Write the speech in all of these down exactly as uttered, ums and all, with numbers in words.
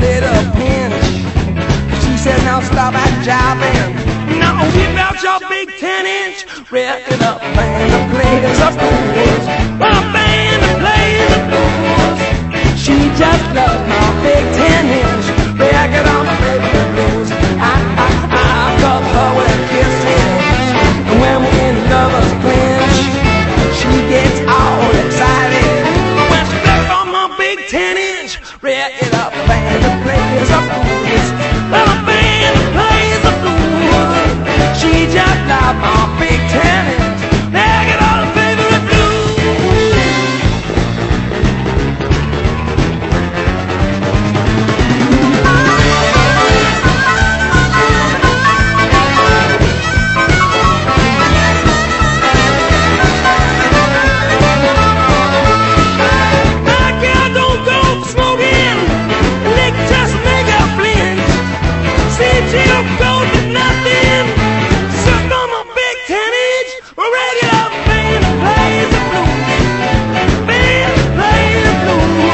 said a pinch. She said now stop at jiving. Now whip out your big ten inch. Rev it up, band and play the blues. Well, band and play the blues. She just loves my big ten inch. Rev it on my baby blues. I, I, I love her with kisses. And when we're in lovers clinch, she gets all excited. When she back on my big ten inch. Rev it up, band and play the blues. Well, a band and play the blues. She just loves my big ten inch. Rev it all the favorite blues.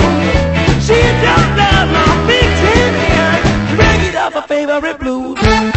Favorite blues.